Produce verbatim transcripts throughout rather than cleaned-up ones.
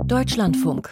Deutschlandfunk.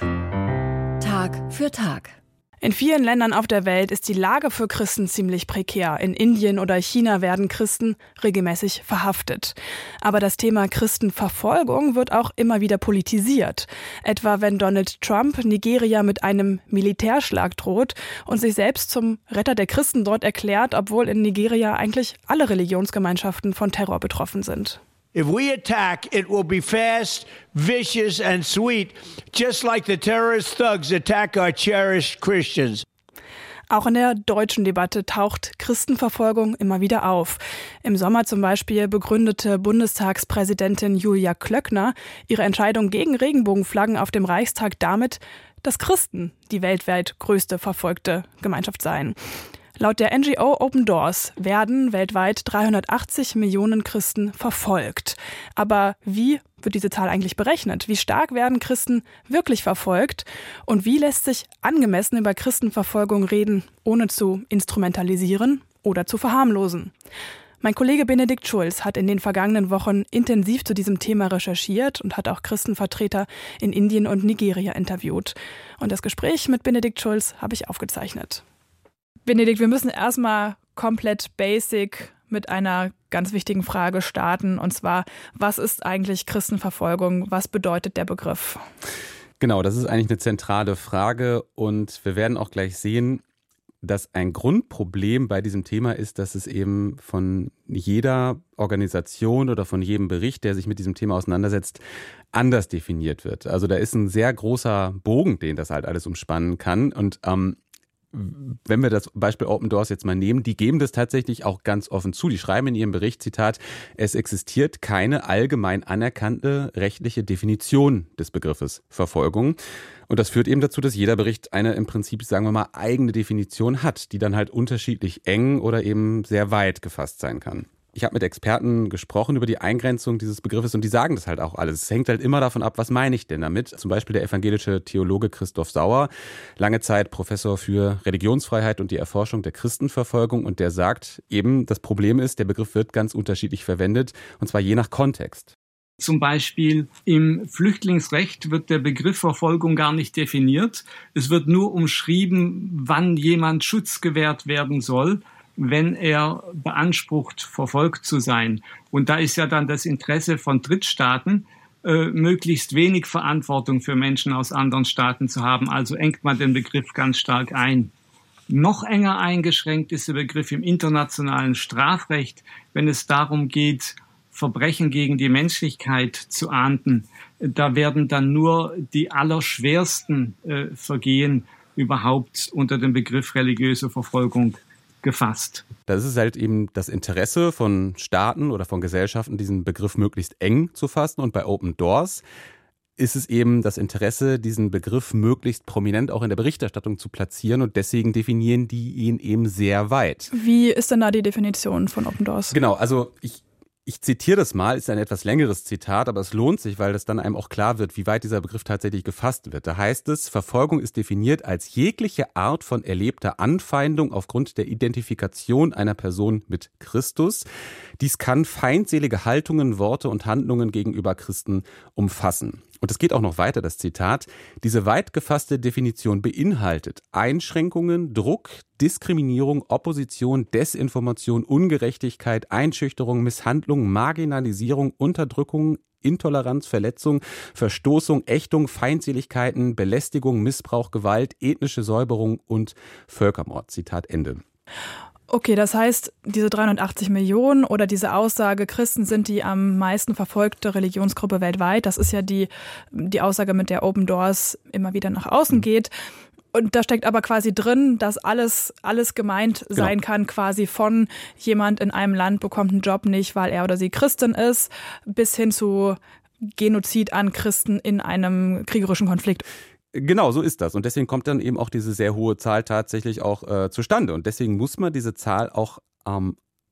Tag für Tag. In vielen Ländern auf der Welt ist die Lage für Christen ziemlich prekär. In Indien oder China werden Christen regelmäßig verhaftet. Aber das Thema Christenverfolgung wird auch immer wieder politisiert. Etwa wenn Donald Trump Nigeria mit einem Militärschlag droht und sich selbst zum Retter der Christen dort erklärt, obwohl in Nigeria eigentlich alle Religionsgemeinschaften von Terror betroffen sind. If we attack, it will be fast, vicious and sweet, just like the terrorist thugs attack our cherished Christians. Auch in der deutschen Debatte taucht Christenverfolgung immer wieder auf. Im Sommer zum Beispiel begründete Bundestagspräsidentin Julia Klöckner ihre Entscheidung gegen Regenbogenflaggen auf dem Reichstag damit, dass Christen die weltweit größte verfolgte Gemeinschaft seien. Laut der N G O Open Doors werden weltweit dreihundertachtzig Millionen Christen verfolgt. Aber wie wird diese Zahl eigentlich berechnet? Wie stark werden Christen wirklich verfolgt? Und wie lässt sich angemessen über Christenverfolgung reden, ohne zu instrumentalisieren oder zu verharmlosen? Mein Kollege Benedikt Schulz hat in den vergangenen Wochen intensiv zu diesem Thema recherchiert und hat auch Christenvertreter in Indien und Nigeria interviewt. Und das Gespräch mit Benedikt Schulz habe ich aufgezeichnet. Benedikt, wir müssen erstmal komplett basic mit einer ganz wichtigen Frage starten. Und zwar, was ist eigentlich Christenverfolgung? Was bedeutet der Begriff? Genau, das ist eigentlich eine zentrale Frage. Und wir werden auch gleich sehen, dass ein Grundproblem bei diesem Thema ist, dass es eben von jeder Organisation oder von jedem Bericht, der sich mit diesem Thema auseinandersetzt, anders definiert wird. Also da ist ein sehr großer Bogen, den das halt alles umspannen kann. Und ähm, wenn wir das Beispiel Open Doors jetzt mal nehmen, die geben das tatsächlich auch ganz offen zu. Die schreiben in ihrem Bericht, Zitat, es existiert keine allgemein anerkannte rechtliche Definition des Begriffes Verfolgung. Und das führt eben dazu, dass jeder Bericht eine im Prinzip, sagen wir mal, eigene Definition hat, die dann halt unterschiedlich eng oder eben sehr weit gefasst sein kann. Ich habe mit Experten gesprochen über die Eingrenzung dieses Begriffes und die sagen das halt auch alles. Es hängt halt immer davon ab, was meine ich denn damit? Zum Beispiel der evangelische Theologe Christoph Sauer, lange Zeit Professor für Religionsfreiheit und die Erforschung der Christenverfolgung, und der sagt eben, das Problem ist, der Begriff wird ganz unterschiedlich verwendet und zwar je nach Kontext. Zum Beispiel im Flüchtlingsrecht wird der Begriff Verfolgung gar nicht definiert. Es wird nur umschrieben, wann jemand Schutz gewährt werden soll, wenn er beansprucht, verfolgt zu sein. Und da ist ja dann das Interesse von Drittstaaten, äh, möglichst wenig Verantwortung für Menschen aus anderen Staaten zu haben. Also engt man den Begriff ganz stark ein. Noch enger eingeschränkt ist der Begriff im internationalen Strafrecht, wenn es darum geht, Verbrechen gegen die Menschlichkeit zu ahnden. Da werden dann nur die allerschwersten äh, Vergehen überhaupt unter dem Begriff religiöse Verfolgung gefasst. Das ist halt eben das Interesse von Staaten oder von Gesellschaften, diesen Begriff möglichst eng zu fassen. Und bei Open Doors ist es eben das Interesse, diesen Begriff möglichst prominent auch in der Berichterstattung zu platzieren. Und deswegen definieren die ihn eben sehr weit. Wie ist denn da die Definition von Open Doors? Genau, also ich Ich zitiere das mal, ist ein etwas längeres Zitat, aber es lohnt sich, weil das dann einem auch klar wird, wie weit dieser Begriff tatsächlich gefasst wird. Da heißt es, Verfolgung ist definiert als jegliche Art von erlebter Anfeindung aufgrund der Identifikation einer Person mit Christus. Dies kann feindselige Haltungen, Worte und Handlungen gegenüber Christen umfassen. Und es geht auch noch weiter, das Zitat. Diese weit gefasste Definition beinhaltet Einschränkungen, Druck, Diskriminierung, Opposition, Desinformation, Ungerechtigkeit, Einschüchterung, Misshandlung, Marginalisierung, Unterdrückung, Intoleranz, Verletzung, Verstoßung, Ächtung, Feindseligkeiten, Belästigung, Missbrauch, Gewalt, ethnische Säuberung und Völkermord. Zitat Ende. Okay, das heißt, diese dreihundertachtzig Millionen oder diese Aussage, Christen sind die am meisten verfolgte Religionsgruppe weltweit, das ist ja die, die Aussage, mit der Open Doors immer wieder nach außen geht. Und da steckt aber quasi drin, dass alles, alles gemeint sein genau. kann, quasi von jemand in einem Land bekommt einen Job nicht, weil er oder sie Christin ist, bis hin zu Genozid an Christen in einem kriegerischen Konflikt. Genau, so ist das. Und deswegen kommt dann eben auch diese sehr hohe Zahl tatsächlich auch äh, zustande. Und deswegen muss man diese Zahl auch ähm,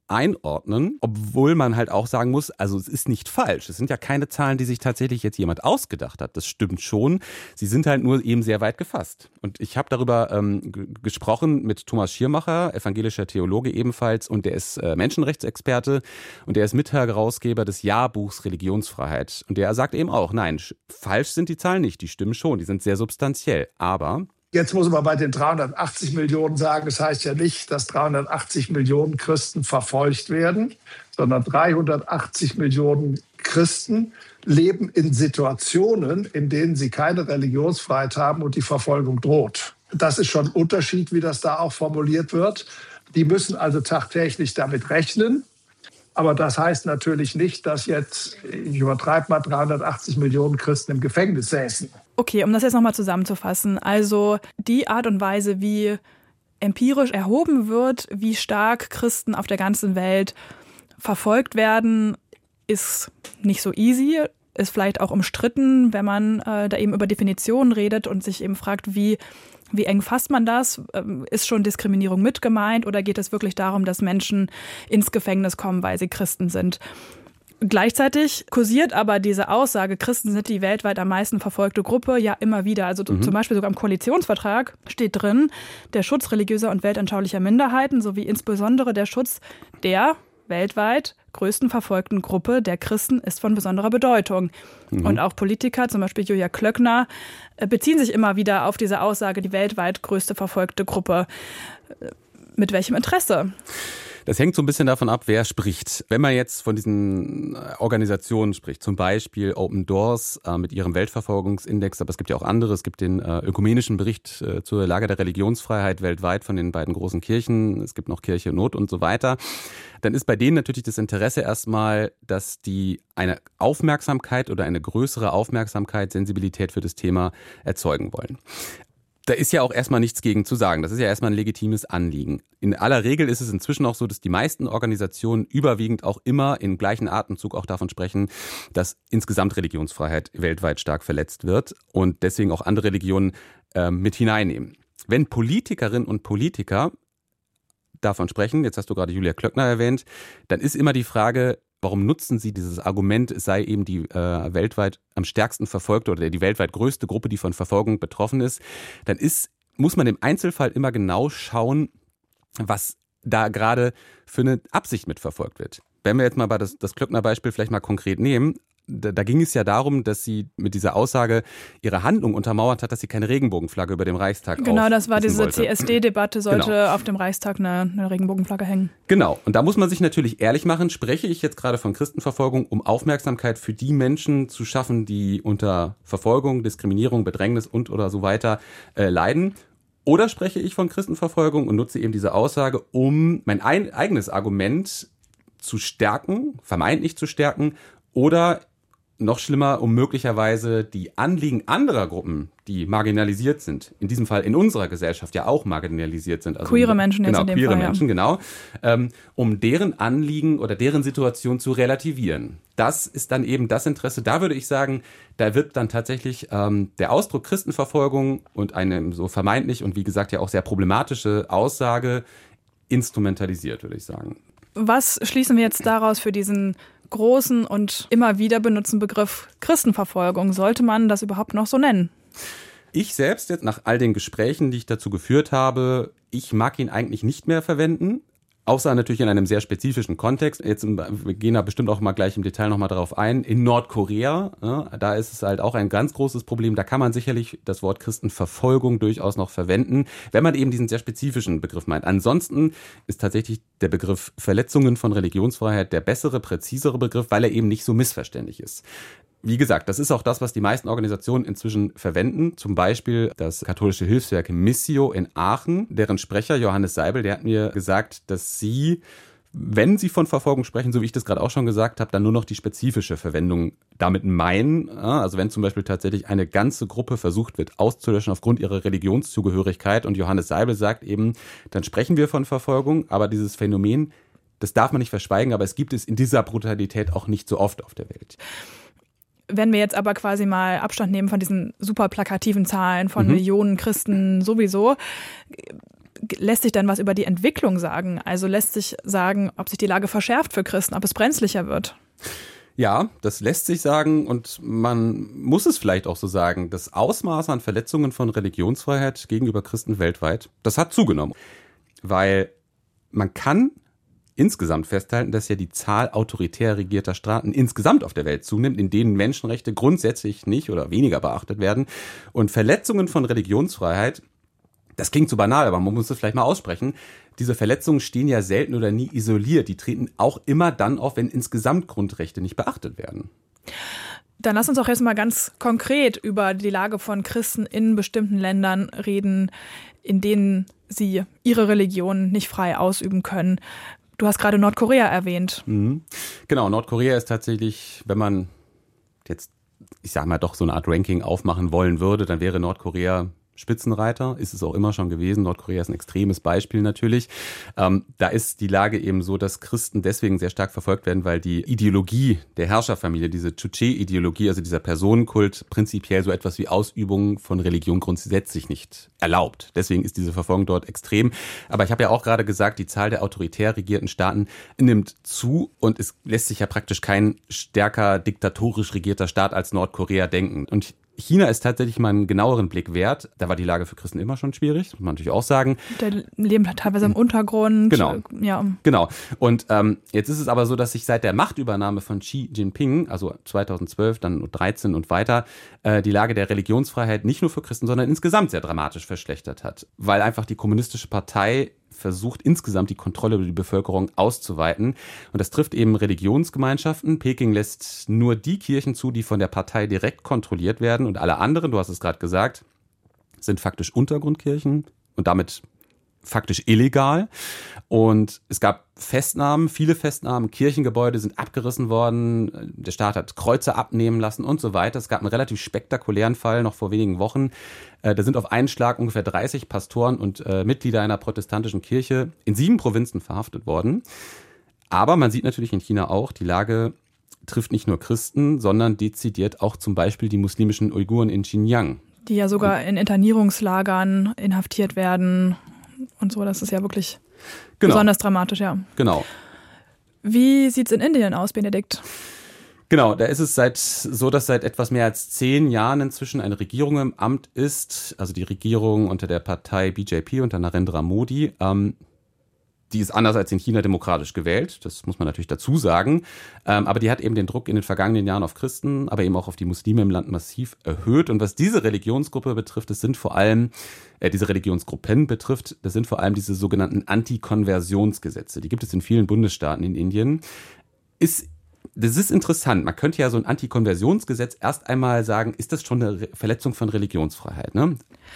einordnen, obwohl man halt auch sagen muss, also es ist nicht falsch. Es sind ja keine Zahlen, die sich tatsächlich jetzt jemand ausgedacht hat. Das stimmt schon. Sie sind halt nur eben sehr weit gefasst. Und ich habe darüber ähm, g- gesprochen mit Thomas Schirmacher, evangelischer Theologe ebenfalls, und der ist äh, Menschenrechtsexperte und der ist Mitherausgeber des Jahrbuchs Religionsfreiheit. Und der sagt eben auch, nein, sch- falsch sind die Zahlen nicht, die stimmen schon, die sind sehr substanziell, aber... Jetzt muss man bei den dreihundertachtzig Millionen sagen, es heißt ja nicht, dass dreihundertachtzig Millionen Christen verfolgt werden, sondern dreihundertachtzig Millionen Christen leben in Situationen, in denen sie keine Religionsfreiheit haben und die Verfolgung droht. Das ist schon ein Unterschied, wie das da auch formuliert wird. Die müssen also tagtäglich damit rechnen. Aber das heißt natürlich nicht, dass jetzt, ich übertreibe mal, dreihundertachtzig Millionen Christen im Gefängnis säßen. Okay, um das jetzt nochmal zusammenzufassen. Also die Art und Weise, wie empirisch erhoben wird, wie stark Christen auf der ganzen Welt verfolgt werden, ist nicht so easy, ist vielleicht auch umstritten, wenn man äh, da eben über Definitionen redet und sich eben fragt, wie Wie eng fasst man das? Ist schon Diskriminierung mit gemeint oder geht es wirklich darum, dass Menschen ins Gefängnis kommen, weil sie Christen sind? Gleichzeitig kursiert aber diese Aussage, Christen sind die weltweit am meisten verfolgte Gruppe, ja immer wieder. Also mhm. zum Beispiel sogar im Koalitionsvertrag steht drin, der Schutz religiöser und weltanschaulicher Minderheiten sowie insbesondere der Schutz der weltweit größten verfolgten Gruppe der Christen ist von besonderer Bedeutung. Mhm. Und auch Politiker, zum Beispiel Julia Klöckner, beziehen sich immer wieder auf diese Aussage, die weltweit größte verfolgte Gruppe. Mit welchem Interesse? Das hängt so ein bisschen davon ab, wer spricht. Wenn man jetzt von diesen Organisationen spricht, zum Beispiel Open Doors äh, mit ihrem Weltverfolgungsindex, aber es gibt ja auch andere, es gibt den äh, ökumenischen Bericht äh, zur Lage der Religionsfreiheit weltweit von den beiden großen Kirchen, es gibt noch Kirche Not und so weiter, dann ist bei denen natürlich das Interesse erstmal, dass die eine Aufmerksamkeit oder eine größere Aufmerksamkeit, Sensibilität für das Thema erzeugen wollen. Da ist ja auch erstmal nichts gegen zu sagen. Das ist ja erstmal ein legitimes Anliegen. In aller Regel ist es inzwischen auch so, dass die meisten Organisationen überwiegend auch immer im gleichen Atemzug auch davon sprechen, dass insgesamt Religionsfreiheit weltweit stark verletzt wird und deswegen auch andere Religionen äh, mit hineinnehmen. Wenn Politikerinnen und Politiker davon sprechen, jetzt hast du gerade Julia Klöckner erwähnt, dann ist immer die Frage, warum nutzen Sie dieses Argument, es sei eben die äh, weltweit am stärksten verfolgte oder die weltweit größte Gruppe, die von Verfolgung betroffen ist? Dann ist, muss man im Einzelfall immer genau schauen, was da gerade für eine Absicht mitverfolgt wird. Wenn wir jetzt mal bei das, das Klöckner-Beispiel vielleicht mal konkret nehmen, da, da ging es ja darum, dass sie mit dieser Aussage ihre Handlung untermauert hat, dass sie keine Regenbogenflagge über dem Reichstag Genau, das war diese wollte. C S D-Debatte, sollte genau. auf dem Reichstag eine, eine Regenbogenflagge hängen. Genau, und da muss man sich natürlich ehrlich machen, spreche ich jetzt gerade von Christenverfolgung, um Aufmerksamkeit für die Menschen zu schaffen, die unter Verfolgung, Diskriminierung, Bedrängnis und oder so weiter äh, leiden. Oder spreche ich von Christenverfolgung und nutze eben diese Aussage, um mein ein, eigenes Argument zu stärken, vermeintlich zu stärken, oder noch schlimmer, um möglicherweise die Anliegen anderer Gruppen, die marginalisiert sind, in diesem Fall in unserer Gesellschaft ja auch marginalisiert sind. Also queere Menschen genau, jetzt in dem queere Fall, Menschen, ja. genau, ähm, um deren Anliegen oder deren Situation zu relativieren. Das ist dann eben das Interesse. Da würde ich sagen, da wird dann tatsächlich ähm, der Ausdruck Christenverfolgung und eine so vermeintlich und wie gesagt ja auch sehr problematische Aussage instrumentalisiert, würde ich sagen. Was schließen wir jetzt daraus für diesen großen und immer wieder benutzten Begriff Christenverfolgung? Sollte man das überhaupt noch so nennen? Ich selbst jetzt nach all den Gesprächen, die ich dazu geführt habe, ich mag ihn eigentlich nicht mehr verwenden. Außer natürlich in einem sehr spezifischen Kontext. Jetzt, wir gehen da bestimmt auch mal gleich im Detail nochmal drauf ein. In Nordkorea, ja, da ist es halt auch ein ganz großes Problem. Da kann man sicherlich das Wort Christenverfolgung durchaus noch verwenden, wenn man eben diesen sehr spezifischen Begriff meint. Ansonsten ist tatsächlich der Begriff Verletzungen von Religionsfreiheit der bessere, präzisere Begriff, weil er eben nicht so missverständlich ist. Wie gesagt, das ist auch das, was die meisten Organisationen inzwischen verwenden. Zum Beispiel das katholische Hilfswerk Missio in Aachen. Deren Sprecher Johannes Seibel, der hat mir gesagt, dass sie, wenn sie von Verfolgung sprechen, so wie ich das gerade auch schon gesagt habe, dann nur noch die spezifische Verwendung damit meinen. Also wenn zum Beispiel tatsächlich eine ganze Gruppe versucht wird auszulöschen aufgrund ihrer Religionszugehörigkeit und Johannes Seibel sagt eben, dann sprechen wir von Verfolgung, aber dieses Phänomen, das darf man nicht verschweigen, aber es gibt es in dieser Brutalität auch nicht so oft auf der Welt. Wenn wir jetzt aber quasi mal Abstand nehmen von diesen super plakativen Zahlen von mhm. Millionen Christen sowieso, lässt sich dann was über die Entwicklung sagen? Also lässt sich sagen, ob sich die Lage verschärft für Christen, ob es brenzlicher wird? Ja, das lässt sich sagen und man muss es vielleicht auch so sagen. Das Ausmaß an Verletzungen von Religionsfreiheit gegenüber Christen weltweit, das hat zugenommen. Weil man kann insgesamt festhalten, dass ja die Zahl autoritär regierter Staaten insgesamt auf der Welt zunimmt, in denen Menschenrechte grundsätzlich nicht oder weniger beachtet werden. Und Verletzungen von Religionsfreiheit, das klingt so banal, aber man muss es vielleicht mal aussprechen, diese Verletzungen stehen ja selten oder nie isoliert. Die treten auch immer dann auf, wenn insgesamt Grundrechte nicht beachtet werden. Dann lass uns auch jetzt mal ganz konkret über die Lage von Christen in bestimmten Ländern reden, in denen sie ihre Religion nicht frei ausüben können. Du hast gerade Nordkorea erwähnt. Mhm. Genau, Nordkorea ist tatsächlich, wenn man jetzt, ich sag mal, doch so eine Art Ranking aufmachen wollen würde, dann wäre Nordkorea Spitzenreiter, ist es auch immer schon gewesen. Nordkorea ist ein extremes Beispiel natürlich. Ähm, da ist die Lage eben so, dass Christen deswegen sehr stark verfolgt werden, weil die Ideologie der Herrscherfamilie, diese Juche-Ideologie, also dieser Personenkult, prinzipiell so etwas wie Ausübung von Religion grundsätzlich nicht erlaubt. Deswegen ist diese Verfolgung dort extrem. Aber ich habe ja auch gerade gesagt, die Zahl der autoritär regierten Staaten nimmt zu und es lässt sich ja praktisch kein stärker diktatorisch regierter Staat als Nordkorea denken. Und China ist tatsächlich mal einen genaueren Blick wert. Da war die Lage für Christen immer schon schwierig, muss man natürlich auch sagen. Der leben teilweise im Untergrund. Genau. Ja. Genau. Und ähm, jetzt ist es aber so, dass sich seit der Machtübernahme von Xi Jinping, also zweitausendzwölf, dann dreizehn und weiter, äh, die Lage der Religionsfreiheit nicht nur für Christen, sondern insgesamt sehr dramatisch verschlechtert hat. Weil einfach die Kommunistische Partei versucht insgesamt die Kontrolle über die Bevölkerung auszuweiten. Und das trifft eben Religionsgemeinschaften. Peking lässt nur die Kirchen zu, die von der Partei direkt kontrolliert werden. Und alle anderen, du hast es gerade gesagt, sind faktisch Untergrundkirchen und damit faktisch illegal. Und es gab Festnahmen, viele Festnahmen, Kirchengebäude sind abgerissen worden, der Staat hat Kreuze abnehmen lassen und so weiter. Es gab einen relativ spektakulären Fall noch vor wenigen Wochen. Da sind auf einen Schlag ungefähr dreißig Pastoren und äh, Mitglieder einer protestantischen Kirche in sieben Provinzen verhaftet worden. Aber man sieht natürlich in China auch, die Lage trifft nicht nur Christen, sondern dezidiert auch zum Beispiel die muslimischen Uiguren in Xinjiang. Die ja sogar in Internierungslagern inhaftiert werden und so. Das ist ja wirklich genau. besonders dramatisch, ja. Genau. Wie sieht es in Indien aus, Benedikt? Genau, da ist es seit, so, dass seit etwas mehr als zehn Jahren inzwischen eine Regierung im Amt ist, also die Regierung unter der Partei B J P, unter Narendra Modi. Ähm, die ist anders als in China demokratisch gewählt, das muss man natürlich dazu sagen. Ähm, aber die hat eben den Druck in den vergangenen Jahren auf Christen, aber eben auch auf die Muslime im Land massiv erhöht. Und was diese Religionsgruppe betrifft, das sind vor allem, äh, diese Religionsgruppen betrifft, das sind vor allem diese sogenannten Antikonversionsgesetze. Die gibt es in vielen Bundesstaaten in Indien. Ist Das ist interessant. Man könnte ja so ein Antikonversionsgesetz erst einmal sagen, ist das schon eine Verletzung von Religionsfreiheit? Ne?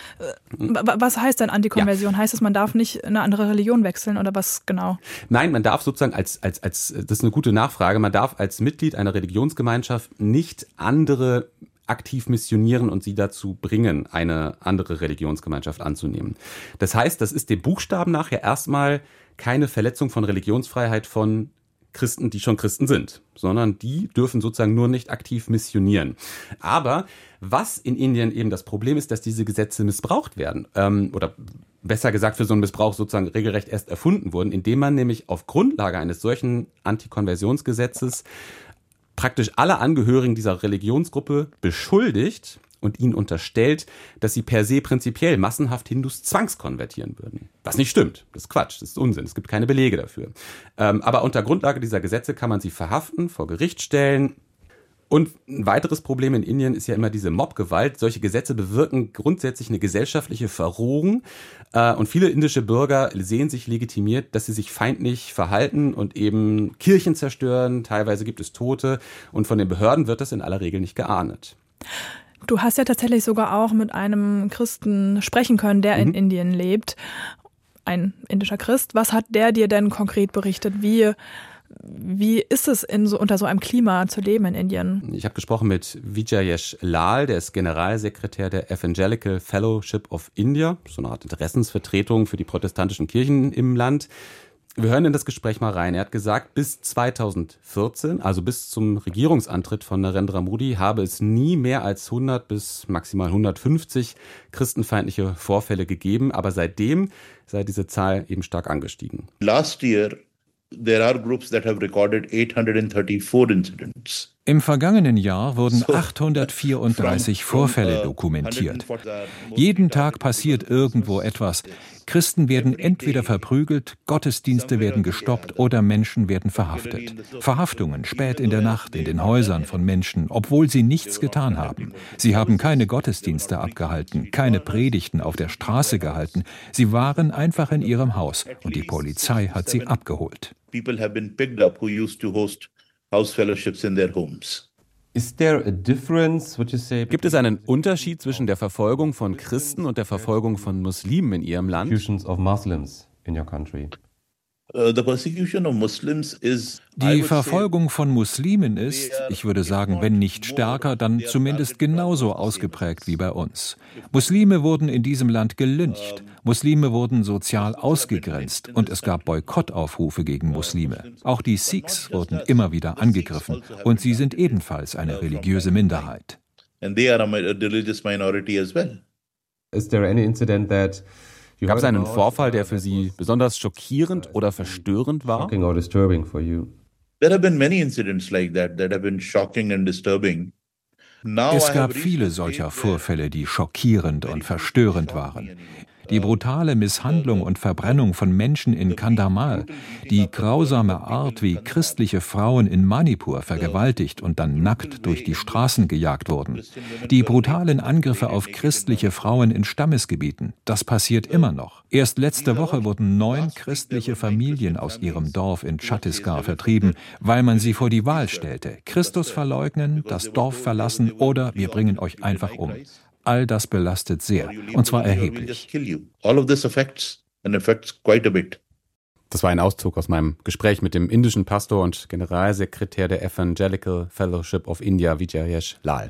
Was heißt denn Antikonversion? Ja. Heißt es, man darf nicht eine andere Religion wechseln oder was genau? Nein, man darf sozusagen als, als, als, das ist eine gute Nachfrage, man darf als Mitglied einer Religionsgemeinschaft nicht andere aktiv missionieren und sie dazu bringen, eine andere Religionsgemeinschaft anzunehmen. Das heißt, das ist dem Buchstaben nach ja erstmal keine Verletzung von Religionsfreiheit von Christen, die schon Christen sind, sondern die dürfen sozusagen nur nicht aktiv missionieren. Aber was in Indien eben das Problem ist, dass diese Gesetze missbraucht werden, ähm, oder besser gesagt für so einen Missbrauch sozusagen regelrecht erst erfunden wurden, indem man nämlich auf Grundlage eines solchen Antikonversionsgesetzes praktisch alle Angehörigen dieser Religionsgruppe beschuldigt und ihnen unterstellt, dass sie per se prinzipiell massenhaft Hindus zwangskonvertieren würden. Was nicht stimmt. Das ist Quatsch, das ist Unsinn. Es gibt keine Belege dafür. Ähm, aber unter Grundlage dieser Gesetze kann man sie verhaften, vor Gericht stellen. Und ein weiteres Problem in Indien ist ja immer diese Mobgewalt. Solche Gesetze bewirken grundsätzlich eine gesellschaftliche Verrohung. Äh, und viele indische Bürger sehen sich legitimiert, dass sie sich feindlich verhalten und eben Kirchen zerstören. Teilweise gibt es Tote. Und von den Behörden wird das in aller Regel nicht geahndet. Du hast ja tatsächlich sogar auch mit einem Christen sprechen können, der mhm. in Indien lebt. Ein indischer Christ. Was hat der dir denn konkret berichtet? Wie, wie ist es in so, unter so einem Klima zu leben in Indien? Ich habe gesprochen mit Vijayesh Lal, der ist Generalsekretär der Evangelical Fellowship of India, so eine Art Interessensvertretung für die protestantischen Kirchen im Land. Wir hören in das Gespräch mal rein. Er hat gesagt, bis zweitausendvierzehn, also bis zum Regierungsantritt von Narendra Modi, habe es nie mehr als hundert bis maximal hundertfünfzig christenfeindliche Vorfälle gegeben. Aber seitdem sei diese Zahl eben stark angestiegen. Last year, there are groups that have recorded eight hundred thirty-four incidents. Im vergangenen Jahr wurden achthundertvierunddreißig Vorfälle dokumentiert. Jeden Tag passiert irgendwo etwas. Christen werden entweder verprügelt, Gottesdienste werden gestoppt oder Menschen werden verhaftet. Verhaftungen spät in der Nacht in den Häusern von Menschen, obwohl sie nichts getan haben. Sie haben keine Gottesdienste abgehalten, keine Predigten auf der Straße gehalten. Sie waren einfach in ihrem Haus und die Polizei hat sie abgeholt. People have been picked up who used to host house fellowships in their homes. Is there a difference, would you say? Gibt es einen Unterschied zwischen der Verfolgung von Christen und der Verfolgung von Muslimen in Ihrem Land? Persecutions of Muslims in your country. Die Verfolgung von Muslimen ist, ich würde sagen, wenn nicht stärker, dann zumindest genauso ausgeprägt wie bei uns. Muslime wurden in diesem Land gelyncht, Muslime wurden sozial ausgegrenzt und es gab Boykottaufrufe gegen Muslime. Auch die Sikhs wurden immer wieder angegriffen und sie sind ebenfalls eine religiöse Minderheit. And they are a religious minority as well. Is there any incident that Gab es einen Vorfall, der für Sie besonders schockierend oder verstörend war? Shocking or disturbing for you? There have been many incidents like that that have been shocking and disturbing. Es gab viele solcher Vorfälle, die schockierend und verstörend waren. Die brutale Misshandlung und Verbrennung von Menschen in Kandhamal, die grausame Art, wie christliche Frauen in Manipur vergewaltigt und dann nackt durch die Straßen gejagt wurden, die brutalen Angriffe auf christliche Frauen in Stammesgebieten, das passiert immer noch. Erst letzte Woche wurden neun christliche Familien aus ihrem Dorf in Chhattisgarh vertrieben, weil man sie vor die Wahl stellte: Christus verleugnen, das Dorf verlassen oder wir bringen euch einfach um. All das belastet sehr, und zwar erheblich. Das war ein Auszug aus meinem Gespräch mit dem indischen Pastor und Generalsekretär der Evangelical Fellowship of India, Vijayesh Lal.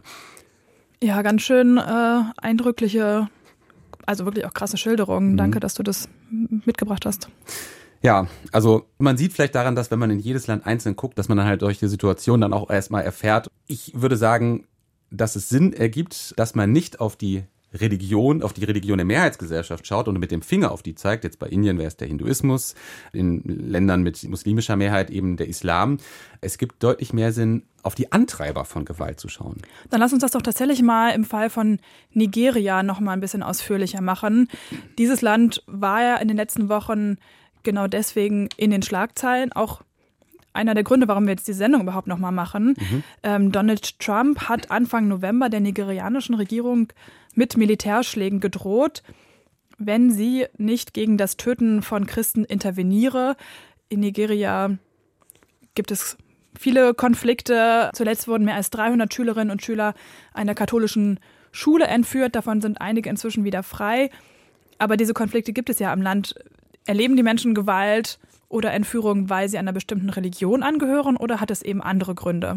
Ja, ganz schön äh, eindrückliche, also wirklich auch krasse Schilderungen. Mhm. Danke, dass du das mitgebracht hast. Ja, also man sieht vielleicht daran, dass wenn man in jedes Land einzeln guckt, dass man dann halt durch die Situation dann auch erstmal erfährt. Ich würde sagen, dass es Sinn ergibt, dass man nicht auf die Religion, auf die Religion der Mehrheitsgesellschaft schaut und mit dem Finger auf die zeigt. Jetzt bei Indien wäre es der Hinduismus, in Ländern mit muslimischer Mehrheit eben der Islam. Es gibt deutlich mehr Sinn, auf die Antreiber von Gewalt zu schauen. Dann lass uns das doch tatsächlich mal im Fall von Nigeria noch mal ein bisschen ausführlicher machen. Dieses Land war ja in den letzten Wochen genau deswegen in den Schlagzeilen, auch einer der Gründe, warum wir jetzt die Sendung überhaupt noch mal machen. Mhm. Ähm, Donald Trump hat Anfang November der nigerianischen Regierung mit Militärschlägen gedroht, wenn sie nicht gegen das Töten von Christen interveniere. In Nigeria gibt es viele Konflikte. Zuletzt wurden mehr als dreihundert Schülerinnen und Schüler einer katholischen Schule entführt. Davon sind einige inzwischen wieder frei. Aber diese Konflikte gibt es ja im Land. Erleben die Menschen Gewalt oder Entführung, weil sie einer bestimmten Religion angehören, oder hat es eben andere Gründe?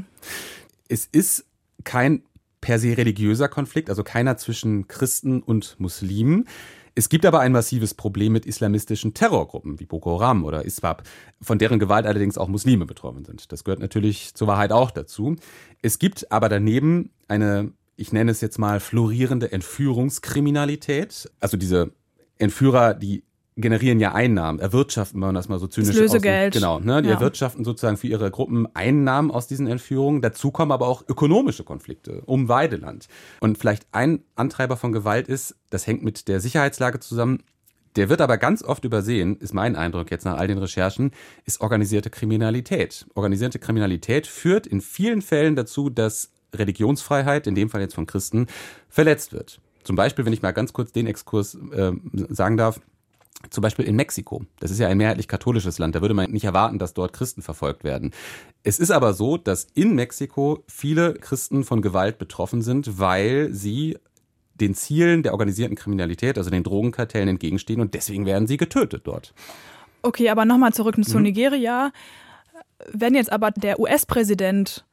Es ist kein per se religiöser Konflikt, also keiner zwischen Christen und Muslimen. Es gibt aber ein massives Problem mit islamistischen Terrorgruppen wie Boko Haram oder ISWAP, von deren Gewalt allerdings auch Muslime betroffen sind. Das gehört natürlich zur Wahrheit auch dazu. Es gibt aber daneben eine, ich nenne es jetzt mal, florierende Entführungskriminalität. Also diese Entführer, die generieren ja Einnahmen, erwirtschaften, wenn man das mal so zynisch aussieht. Lösegeld. Genau, ne? Die ja. erwirtschaften sozusagen für ihre Gruppen Einnahmen aus diesen Entführungen. Dazu kommen aber auch ökonomische Konflikte um Weideland. Und vielleicht ein Antreiber von Gewalt ist, das hängt mit der Sicherheitslage zusammen, der wird aber ganz oft übersehen, ist mein Eindruck jetzt nach all den Recherchen, ist organisierte Kriminalität. Organisierte Kriminalität führt in vielen Fällen dazu, dass Religionsfreiheit, in dem Fall jetzt von Christen, verletzt wird. Zum Beispiel, wenn ich mal ganz kurz den Exkurs äh, sagen darf, zum Beispiel in Mexiko. Das ist ja ein mehrheitlich katholisches Land. Da würde man nicht erwarten, dass dort Christen verfolgt werden. Es ist aber so, dass in Mexiko viele Christen von Gewalt betroffen sind, weil sie den Zielen der organisierten Kriminalität, also den Drogenkartellen, entgegenstehen, und deswegen werden sie getötet dort. Okay, aber nochmal zurück zu mhm. Nigeria. Wenn jetzt aber der U S-Präsident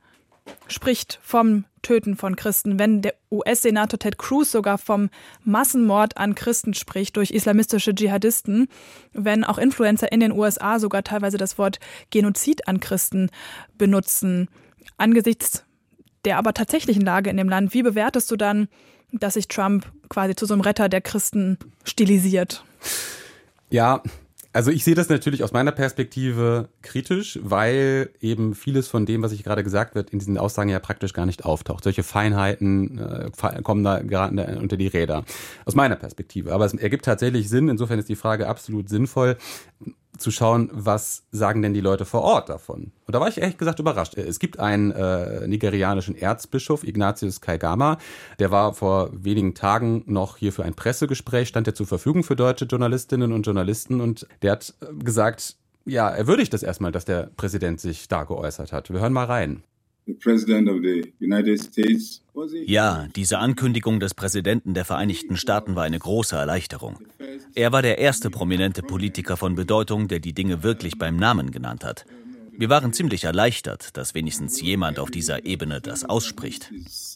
spricht vom Töten von Christen, wenn der U S-Senator Ted Cruz sogar vom Massenmord an Christen spricht durch islamistische Dschihadisten, wenn auch Influencer in den U S A sogar teilweise das Wort Genozid an Christen benutzen. Angesichts der aber tatsächlichen Lage in dem Land, wie bewertest du dann, dass sich Trump quasi zu so einem Retter der Christen stilisiert? Ja, also ich sehe das natürlich aus meiner Perspektive kritisch, weil eben vieles von dem, was ich gerade gesagt wird, in diesen Aussagen ja praktisch gar nicht auftaucht. Solche Feinheiten äh, kommen da gerade unter die Räder. Aus meiner Perspektive. Aber es ergibt tatsächlich Sinn. Insofern ist die Frage absolut sinnvoll, zu schauen, was sagen denn die Leute vor Ort davon. Und da war ich ehrlich gesagt überrascht. Es gibt einen äh, nigerianischen Erzbischof, Ignatius Kaigama, der war vor wenigen Tagen noch hier für ein Pressegespräch, stand er zur Verfügung für deutsche Journalistinnen und Journalisten und der hat gesagt, ja, er würdigt das erstmal, dass der Präsident sich da geäußert hat. Wir hören mal rein. Ja, diese Ankündigung des Präsidenten der Vereinigten Staaten war eine große Erleichterung. Er war der erste prominente Politiker von Bedeutung, der die Dinge wirklich beim Namen genannt hat. Wir waren ziemlich erleichtert, dass wenigstens jemand auf dieser Ebene das ausspricht.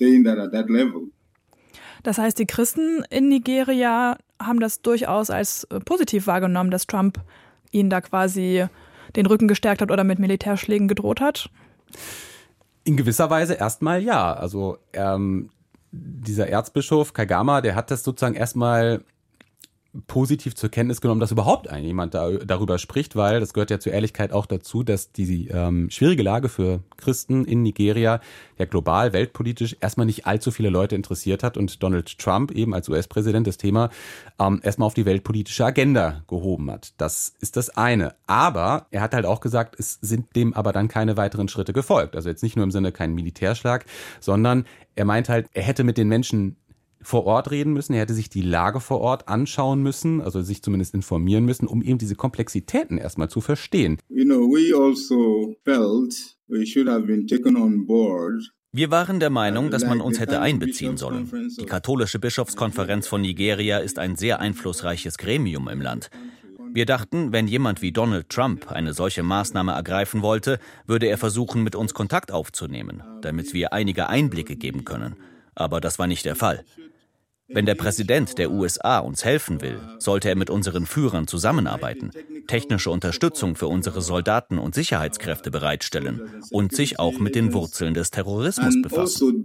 Das heißt, die Christen in Nigeria haben das durchaus als positiv wahrgenommen, dass Trump ihnen da quasi den Rücken gestärkt hat oder mit Militärschlägen gedroht hat? In gewisser Weise erstmal ja. Also ähm, dieser Erzbischof Kaigama, der hat das sozusagen erstmal positiv zur Kenntnis genommen, dass überhaupt jemand da, darüber spricht, weil das gehört ja zur Ehrlichkeit auch dazu, dass die ähm, schwierige Lage für Christen in Nigeria ja global, weltpolitisch erstmal nicht allzu viele Leute interessiert hat und Donald Trump eben als U S-Präsident das Thema ähm, erstmal auf die weltpolitische Agenda gehoben hat. Das ist das eine. Aber er hat halt auch gesagt, es sind dem aber dann keine weiteren Schritte gefolgt. Also jetzt nicht nur im Sinne kein Militärschlag, sondern er meint halt, er hätte mit den Menschen vor Ort reden müssen, er hätte sich die Lage vor Ort anschauen müssen, also sich zumindest informieren müssen, um eben diese Komplexitäten erstmal zu verstehen. You know, we also felt we should have been taken on board. Wir waren der Meinung, dass man uns hätte einbeziehen sollen. Die katholische Bischofskonferenz von Nigeria ist ein sehr einflussreiches Gremium im Land. Wir dachten, wenn jemand wie Donald Trump eine solche Maßnahme ergreifen wollte, würde er versuchen, mit uns Kontakt aufzunehmen, damit wir einige Einblicke geben können. Aber das war nicht der Fall. Wenn der Präsident der U S A uns helfen will, sollte er mit unseren Führern zusammenarbeiten, technische Unterstützung für unsere Soldaten und Sicherheitskräfte bereitstellen und sich auch mit den Wurzeln des Terrorismus befassen.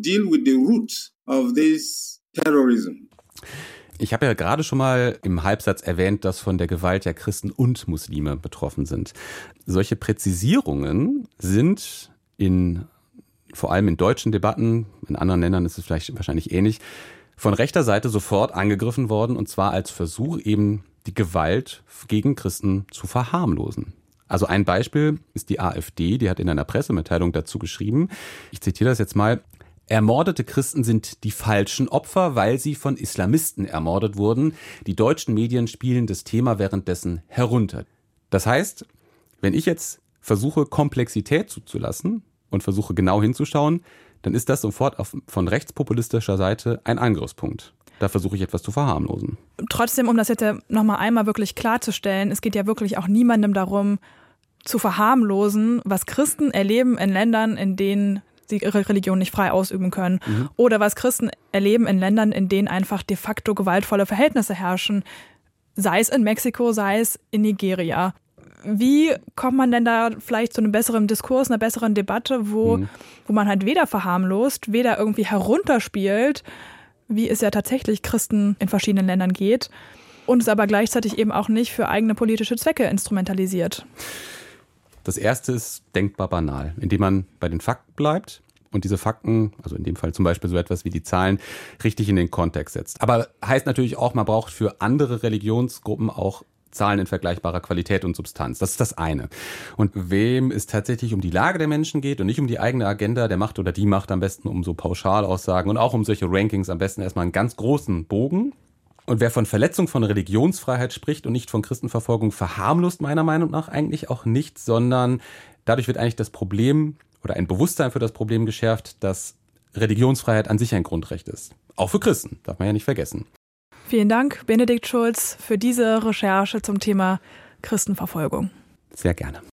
Ich habe ja gerade schon mal im Halbsatz erwähnt, dass von der Gewalt ja Christen und Muslime betroffen sind. Solche Präzisierungen sind in vor allem in deutschen Debatten, in anderen Ländern ist es vielleicht wahrscheinlich ähnlich, von rechter Seite sofort angegriffen worden, und zwar als Versuch, eben die Gewalt gegen Christen zu verharmlosen. Also ein Beispiel ist die AfD, die hat in einer Pressemitteilung dazu geschrieben, ich zitiere das jetzt mal: Ermordete Christen sind die falschen Opfer, weil sie von Islamisten ermordet wurden. Die deutschen Medien spielen das Thema währenddessen herunter. Das heißt, wenn ich jetzt versuche, Komplexität zuzulassen und versuche genau hinzuschauen, dann ist das sofort auf, von rechtspopulistischer Seite ein Angriffspunkt. Da versuche ich etwas zu verharmlosen. Trotzdem, um das jetzt ja nochmal einmal wirklich klarzustellen, es geht ja wirklich auch niemandem darum, zu verharmlosen, was Christen erleben in Ländern, in denen sie ihre Religion nicht frei ausüben können. Mhm. Oder was Christen erleben in Ländern, in denen einfach de facto gewaltvolle Verhältnisse herrschen. Sei es in Mexiko, sei es in Nigeria. Wie kommt man denn da vielleicht zu einem besseren Diskurs, einer besseren Debatte, wo, mhm. wo man halt weder verharmlost, weder irgendwie herunterspielt, wie es ja tatsächlich Christen in verschiedenen Ländern geht, und es aber gleichzeitig eben auch nicht für eigene politische Zwecke instrumentalisiert? Das erste ist denkbar banal, indem man bei den Fakten bleibt und diese Fakten, also in dem Fall zum Beispiel so etwas wie die Zahlen, richtig in den Kontext setzt. Aber heißt natürlich auch, man braucht für andere Religionsgruppen auch Zahlen in vergleichbarer Qualität und Substanz. Das ist das eine. Und wem es tatsächlich um die Lage der Menschen geht und nicht um die eigene Agenda, der macht oder die macht am besten um so Pauschalaussagen und auch um solche Rankings am besten erstmal einen ganz großen Bogen. Und wer von Verletzung von Religionsfreiheit spricht und nicht von Christenverfolgung, verharmlost meiner Meinung nach eigentlich auch nicht, sondern dadurch wird eigentlich das Problem oder ein Bewusstsein für das Problem geschärft, dass Religionsfreiheit an sich ein Grundrecht ist. Auch für Christen, darf man ja nicht vergessen. Vielen Dank, Benedikt Schulz, für diese Recherche zum Thema Christenverfolgung. Sehr gerne.